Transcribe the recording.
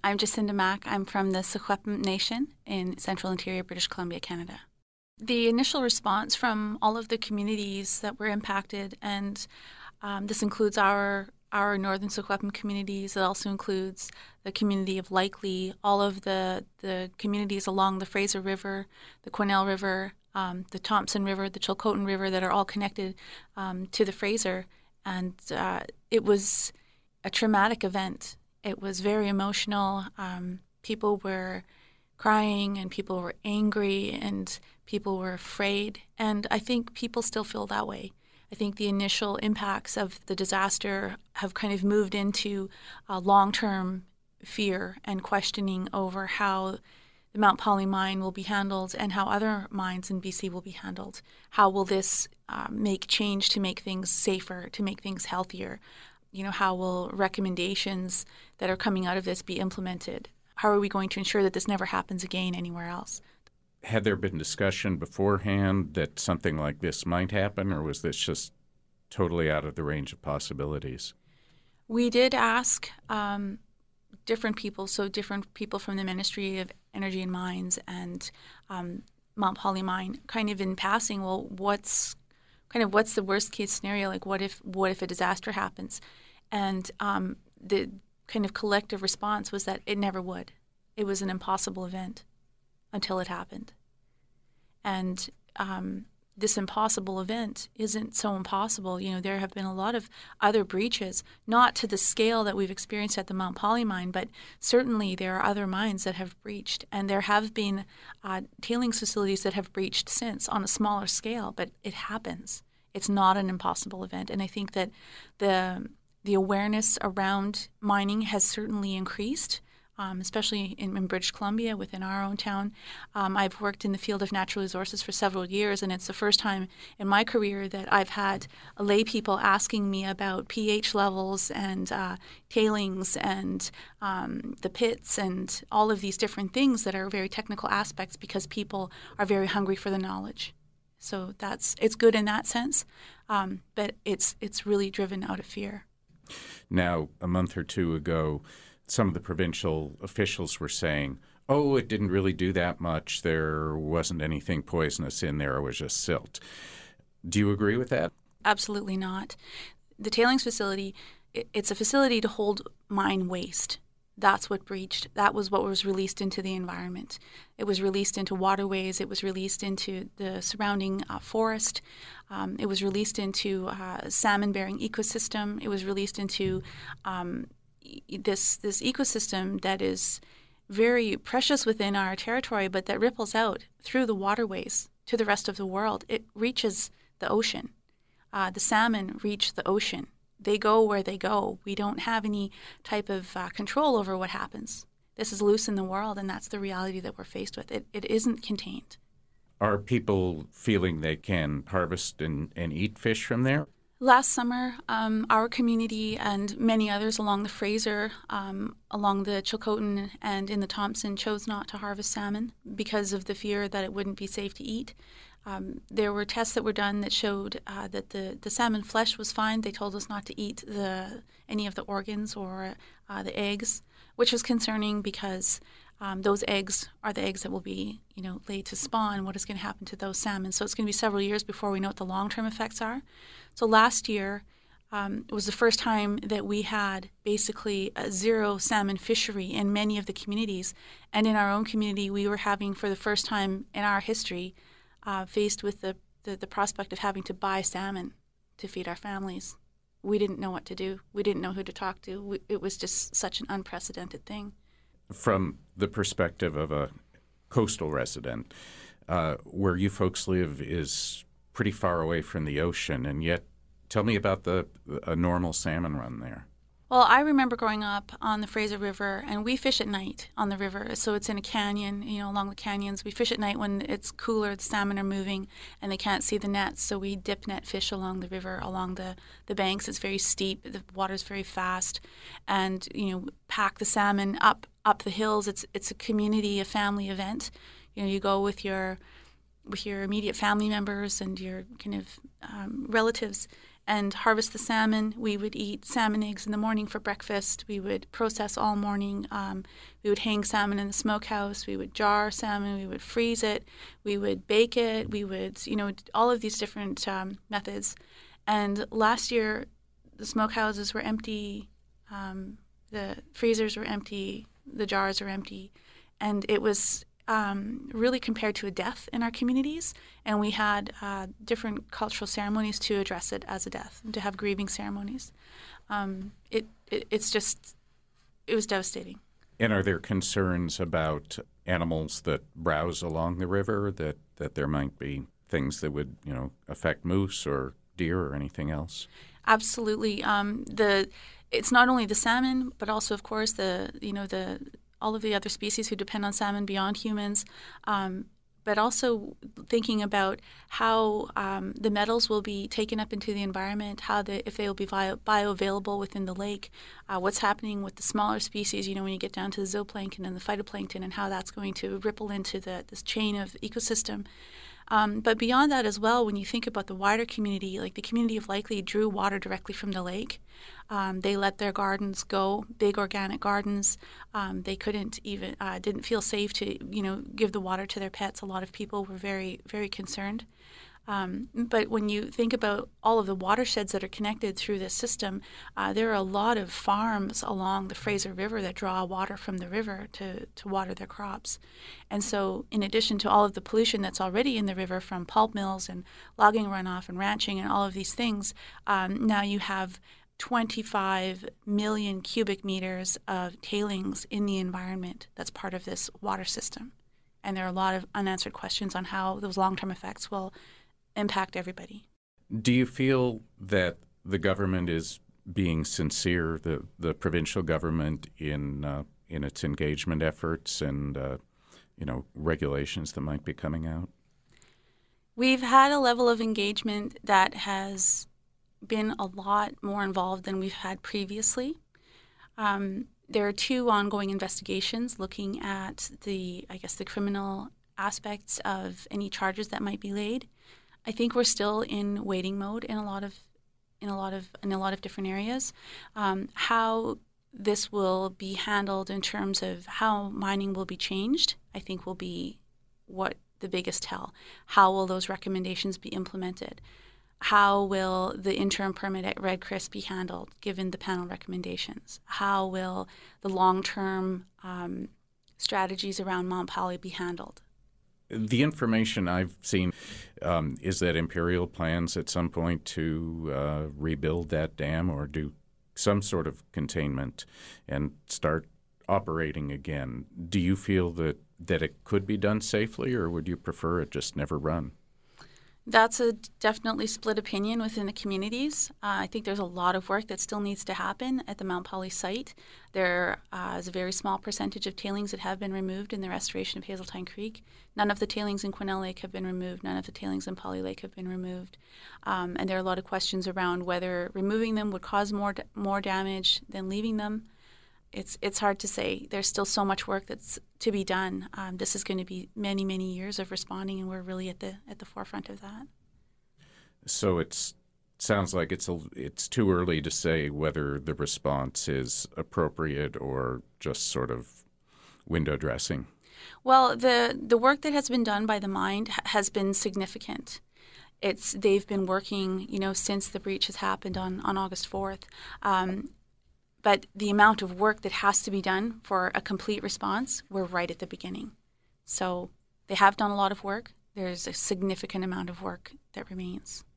I'm Jacinda Mack. I'm from the Secwepemc Nation in Central Interior, British Columbia, Canada. The initial response from all of the communities that were impacted, and this includes our northern Secwepemc communities. It also includes the community of Likely, all of the communities along the Fraser River, the Quesnel River, the Thompson River, the Chilcotin River that are all connected to the Fraser. And it was a traumatic event. It was very emotional. People were crying and people were angry and people were afraid. And I think people still feel that way. I think the initial impacts of the disaster have kind of moved into long-term fear and questioning over how the Mount Polley mine will be handled and how other mines in BC will be handled. How will this make change to make things safer, to make things healthier? How will recommendations that are coming out of this be implemented? How are we going to ensure that this never happens again anywhere else? Had there been discussion beforehand that something like this might happen, or was this just totally out of the range of possibilities? We did ask different people from the Ministry of Energy and Mines and Mount Polley Mine, kind of in passing, well, what's the worst case scenario? Like, what if a disaster happens? And the kind of collective response was that it never would. It was an impossible event until it happened. And this impossible event isn't so impossible. There have been a lot of other breaches, not to the scale that we've experienced at the Mount Polley mine, but certainly there are other mines that have breached. And there have been tailings facilities that have breached since on a smaller scale, but it happens. It's not an impossible event. And I think that the awareness around mining has certainly increased. Especially in British Columbia, within our own town. I've worked in the field of natural resources for several years, and it's the first time in my career that I've had lay people asking me about pH levels and tailings and the pits and all of these different things that are very technical aspects because people are very hungry for the knowledge. So it's good in that sense, but it's really driven out of fear. Now, a month or two ago, some of the provincial officials were saying, it didn't really do that much. There wasn't anything poisonous in there. It was just silt. Do you agree with that? Absolutely not. The tailings facility, it's a facility to hold mine waste. That's what breached. That was what was released into the environment. It was released into waterways. It was released into the surrounding forest. It was released into salmon-bearing ecosystem. It was released into this ecosystem that is very precious within our territory, but that ripples out through the waterways to the rest of the world. It reaches the ocean. The salmon reach the ocean. They go where they go. We don't have any type of control over what happens. This is loose in the world, and that's the reality that we're faced with. It isn't contained. Are people feeling they can harvest and eat fish from there? Last summer, our community and many others along the Fraser, along the Chilcotin and in the Thompson chose not to harvest salmon because of the fear that it wouldn't be safe to eat. There were tests that were done that showed that the salmon flesh was fine. They told us not to eat any of the organs or the eggs, which was concerning because those eggs are the eggs that will be, laid to spawn. What is going to happen to those salmon? So it's going to be several years before we know what the long-term effects are. So last year, it was the first time that we had basically a zero salmon fishery in many of the communities. And in our own community, we were having, for the first time in our history, faced with the prospect of having to buy salmon to feed our families. We didn't know what to do. We didn't know who to talk to. It was just such an unprecedented thing. From the perspective of a coastal resident, where you folks live is pretty far away from the ocean, and yet tell me about a normal salmon run there. Well, I remember growing up on the Fraser River, and we fish at night on the river. So it's in a canyon, along the canyons. We fish at night when it's cooler, the salmon are moving, and they can't see the nets. So we dip net fish along the river, along the banks. It's very steep. The water's very fast. And, pack the salmon up the hills. It's a community, a family event. You go with your immediate family members and your kind of relatives, and harvest the salmon. We would eat salmon eggs in the morning for breakfast. We would process all morning. We would hang salmon in the smokehouse. We would jar salmon. We would freeze it. We would bake it. We would, all of these different methods. And last year, the smokehouses were empty. The freezers were empty. The jars were empty. And it was really compared to a death in our communities, and we had different cultural ceremonies to address it as a death, and to have grieving ceremonies. It was devastating. And are there concerns about animals that browse along the river, that there might be things that would affect moose or deer or anything else? Absolutely. It's not only the salmon, but also, of course, all of the other species who depend on salmon beyond humans, but also thinking about how the metals will be taken up into the environment, if they will be bioavailable within the lake, what's happening with the smaller species, when you get down to the zooplankton and the phytoplankton, and how that's going to ripple into this chain of ecosystem. But beyond that as well, when you think about the wider community, like the community of Likely drew water directly from the lake. They let their gardens go, big organic gardens. They couldn't even, didn't feel safe to, give the water to their pets. A lot of people were very, very concerned. But when you think about all of the watersheds that are connected through this system, there are a lot of farms along the Fraser River that draw water from the river to water their crops. And so in addition to all of the pollution that's already in the river from pulp mills and logging runoff and ranching and all of these things, now you have 25 million cubic meters of tailings in the environment that's part of this water system. And there are a lot of unanswered questions on how those long-term effects will impact everybody. Do you feel that the government is being sincere, the provincial government, in its engagement efforts and regulations that might be coming out? We've had a level of engagement that has been a lot more involved than we've had previously. There are 2 ongoing investigations looking at the criminal aspects of any charges that might be laid. I think we're still in waiting mode in a lot of different areas. How this will be handled in terms of how mining will be changed, I think will be what the biggest tell. How will those recommendations be implemented? How will the interim permit at Red Chris be handled, given the panel recommendations? How will the long-term strategies around Mount Polley be handled? The information I've seen is that Imperial plans at some point to rebuild that dam or do some sort of containment and start operating again. Do you feel that it could be done safely, or would you prefer it just never run? That's a definitely split opinion within the communities. I think there's a lot of work that still needs to happen at the Mount Polley site. There is a very small percentage of tailings that have been removed in the restoration of Hazeltine Creek. None of the tailings in Quesnel Lake have been removed. None of the tailings in Polley Lake have been removed. And there are a lot of questions around whether removing them would cause more damage than leaving them. It's hard to say. There's still so much work that's to be done. This is going to be many, many years of responding, and we're really at the forefront of that. So it sounds like it's too early to say whether the response is appropriate or just sort of window dressing. Well, the work that has been done by the mine has been significant. They've been working, since the breach has happened on August 4th. But the amount of work that has to be done for a complete response, we're right at the beginning. So they have done a lot of work. There's a significant amount of work that remains.